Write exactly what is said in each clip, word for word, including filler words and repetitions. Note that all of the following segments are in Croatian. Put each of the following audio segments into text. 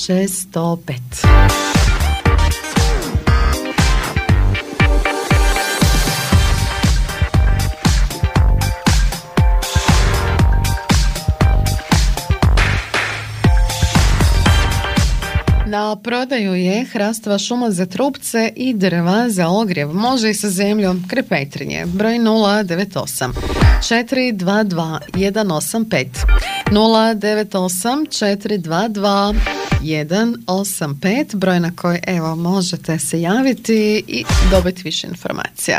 šesto pet. Na prodaju je hrastova šuma za trupce i drva za ogrjev. Može i sa zemljom. Kraj Petrinje. Broj nula devet osam četiri dva dva jedan osam pet. nula devet osam četiri dva dva jedan osam pet. Broj na koji evo možete se javiti i dobiti više informacija.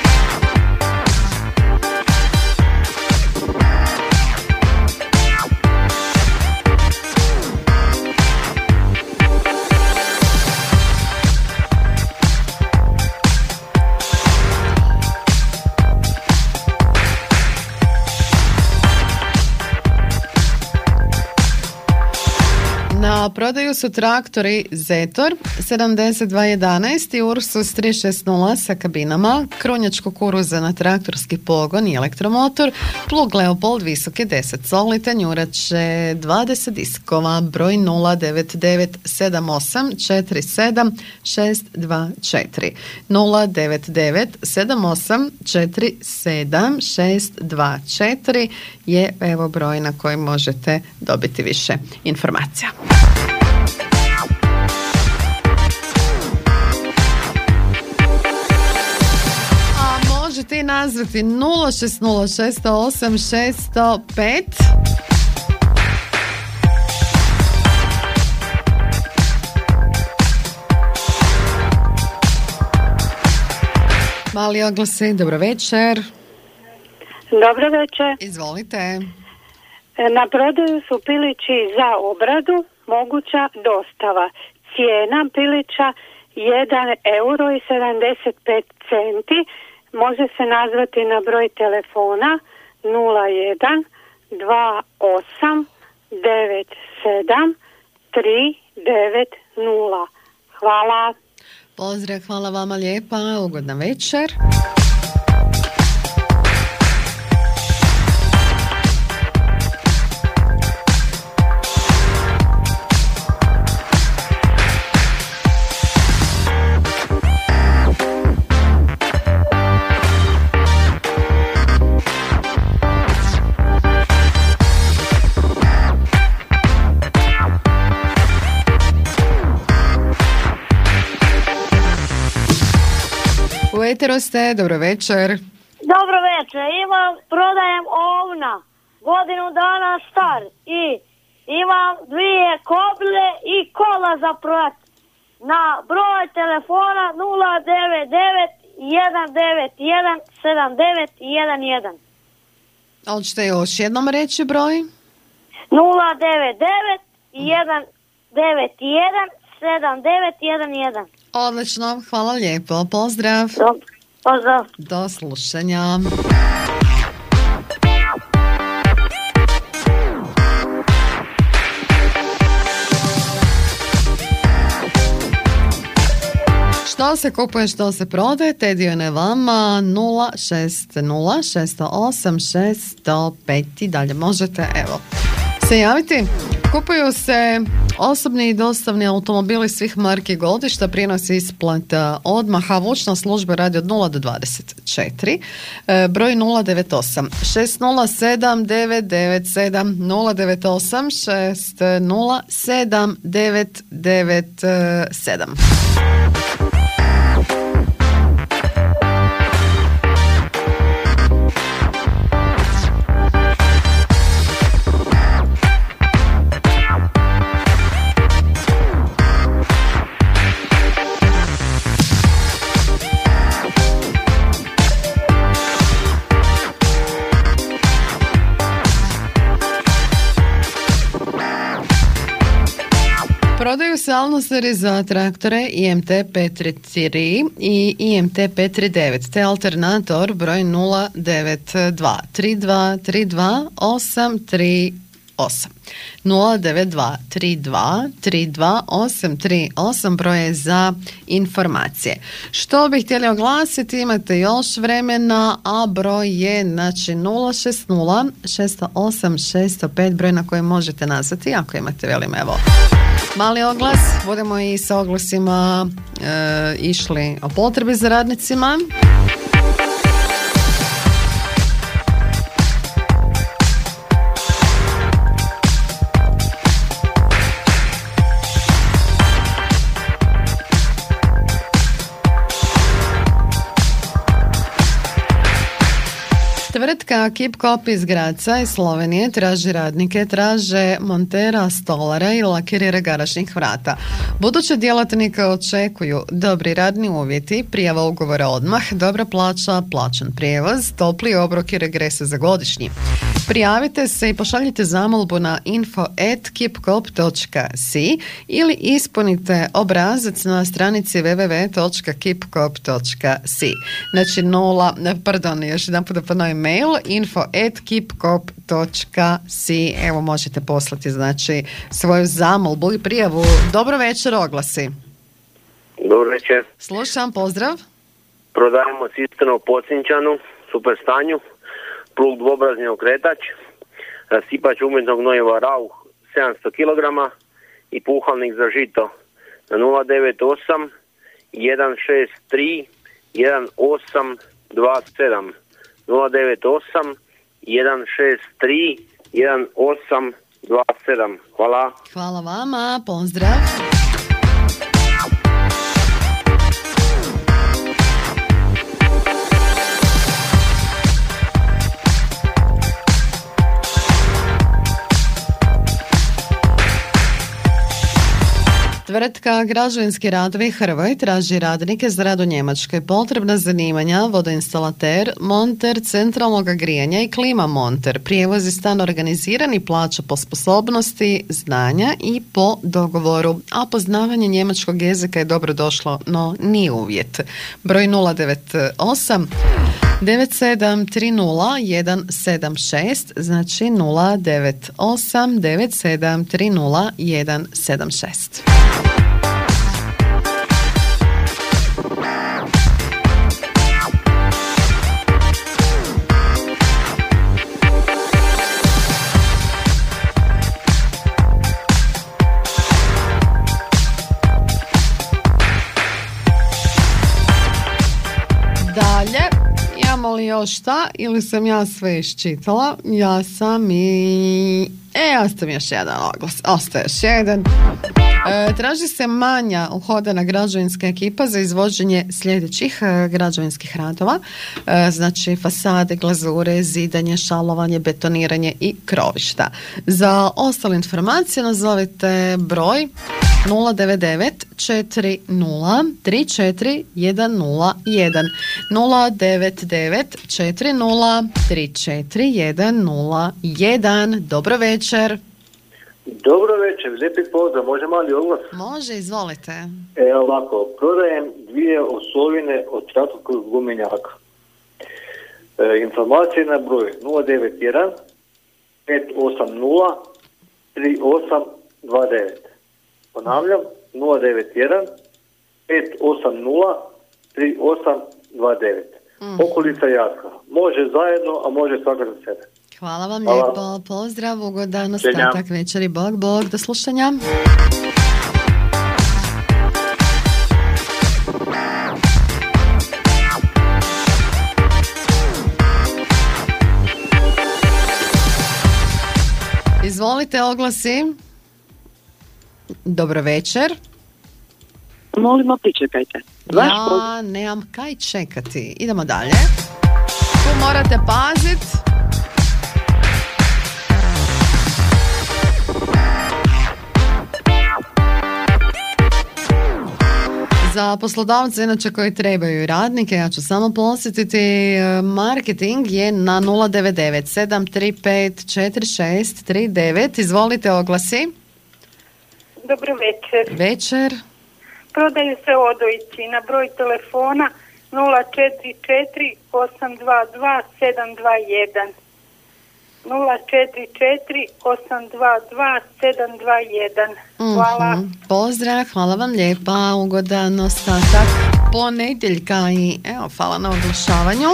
Na prodaju su traktori Zetor sedamdeset dva jedanaest i Ursus tri šest nula sa kabinama, krunjač kukuruza na traktorski pogon i elektromotor, plug Leopold visoke deset soli, tanjurače dvadeset diskova, broj nula devet devet sedam osam četiri sedam šest dva četiri. nula devet devet sedam osam četiri sedam šest dva četiri je evo broj na koji možete dobiti više informacija. A možete i nazvati nula šest nula šest osam šest zero pet. Mali oglasi, dobro večer. Dobro večer. Izvolite. Na prodaju su pilići za obradu, moguća dostava. Cijena pilića jedan euro i sedamdeset pet centi. Može se nazvati na broj telefona nula jedan dva osam devet sedam tri devet nula. Hvala. Pozdrav, hvala vama lijepa, ugodna večer. U eteru ste, dobro večer. Dobro večer, imam, prodajem ovna, godinu dana star i imam dvije koble i kola za prodati. Na broj telefona nula devet devet jedan devet jedan sedam devet jedan jedan. Hoćete još jednom reći broj? nula devet devet jedan devet jedan sedam devet jedan jedan. Odlično, hvala lijepo, pozdrav. Dobro, pozdrav. Do slušanja. Što se kupuje, što se prodaje, te dio je vama nula šest nula šest osam šest zero pet i dalje možete, evo, se javiti. Kupuju se osobni i dostavni automobili svih marki i godišta, prijenos isplata odmah, a vučna služba radi od nula do dvadeset četiri. E, broj nula devet osam šest nula sedam devet devet sedam nula devet osam šest nula sedam devet devet sedam. Prodaju se alnoseri za traktore I M T pet tri tri i I M T pet tri devet, te alternator broj nula devet dva tri dva tri dva osam tri osam. nula devet dva tri dva tri dva osam tri osam broje za informacije. Što bih htjeli oglasiti, imate još vremena, a broj je znači nula šest nula šest osam šest zero pet, broj na koji možete nazvati ako imate, velim, evo, Mali oglas, budemo i sa oglasima e, išli o potrebi za radnicima. Tvrtka Kip-Kop iz Graca iz Slovenije traži radnike, traže montera, stolara i lakirera garažnih vrata. Buduće djelatnike očekuju dobri radni uvjeti, prijava ugovora odmah, dobra plaća, plaćan prijevoz, topli obrok i regrese za godišnji. Prijavite se i pošaljite zamolbu na info at kipkop točka si ili ispunite obrazac na stranici w w w točka kipkop točka si. Znači nula, pardon, još jedan puta ponovim mail, info at kipkop točka si. Evo možete poslati znači svoju zamolbu i prijavu. Dobro večer, oglasi. Dobro večer. Slušam, pozdrav. Prodajemo cisternu u Pocinčanu, super stanju, plug dvobrazni okretač, rasipač umjetnog gnojiva Rauch sedamsto kilograma i puhalnik za žito na nula devet osam jedan šest tri jedan osam dva sedam nula devet osam jedan šest tri jedan osam dva sedam. Hvala. Hvala vama, pozdrav. Tvrtka Građevinski radovi Hrvoj traži radnike za rad u Njemačkoj. Potrebna zanimanja: vodoinstalater, monter centralnog grijanja i klima monter. Prijevoz je stan organiziran i plaća po sposobnosti, znanja i po dogovoru. A poznavanje njemačkog jezika je dobro došlo, no nije uvjet. Broj nula devet osam devet sedam tri nula jedan sedam šest, znači nula devet osam devet sedam tri nula jedan sedam šest. Dalje, imamo li još šta ili sam ja sve iščitala? Ja sam i... E, ostaje još jedan oglas. Ostaje još jedan. E, traži se manja uhodana građevinska ekipa za izvođenje sljedećih e, građevinskih radova. E, znači fasade, glazure, zidanje, šalovanje, betoniranje i krovišta. Za ostale informacije nazovite broj nula devet devet četiri nula tri četiri jedan nula jedan nula devet devet četiri nula tri četiri jedan nula jedan. Dobro večer. Dobro večer, lijepi pozdrav, može mali oglas? Može, izvolite. Evo ovako, prodajem dvije osovine od trakovskog gumenjaka. E, informacije na broj nula devet jedan pet osam nula tri osam dva devet. Ponavljam, nula devet jedan pet osam nula tri osam dva devet. Mm. Okolica Jaska. Može zajedno, a može svaka za sebe. Hvala vam Hvala. lijepo, pozdrav, ugodan ostatak večeri, bog, bog, do slušanja. Izvolite, oglasi. Dobro večer. Molimo, pričekajte. Vaš Ja poziv. nemam kaj čekati. Idemo dalje. Tu morate pazit. Za poslodavce inače koji trebaju radnike, ja ću samo posjetiti, marketing je na nula devet devet sedam tri pet četiri šest tri devet. Izvolite, oglasi. Dobro večer. Večer. Prodaju se odojci na broj telefona nula četiri četiri osam dva dva sedam dva jedan. nula četiri četiri osam dva dva sedam dva jedan. Hvala. Mm-hmm. Pozdrav, hvala vam lijepa, ugodan ostatak ponedjeljka i evo, hvala na oglašavanju.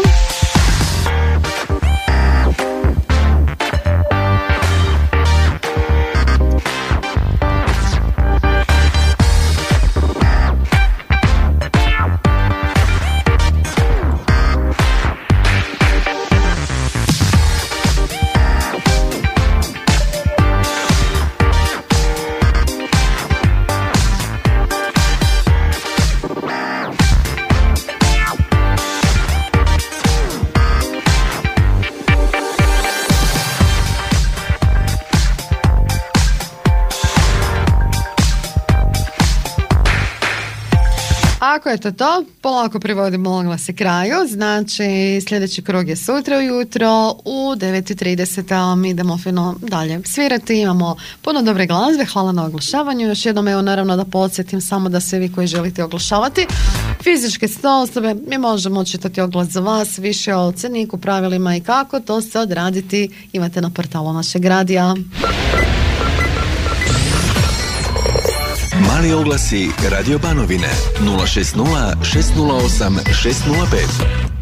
Tako je to to, polako privodimo oglase kraju, znači sljedeći krug je sutra ujutro u devet i trideset, a mi idemo fino dalje svirati, imamo puno dobre glazbe, hvala na oglašavanju, još jednom evo naravno da podsjetim samo da sve vi koji želite oglašavati, fizičke ste osobe, mi možemo čitati oglas za vas, više o ceniku, pravilima i kako to se odraditi imate na portalu našeg radija. Mali oglasi Radio Banovine nula šest nula šest nula osam šest nula pet.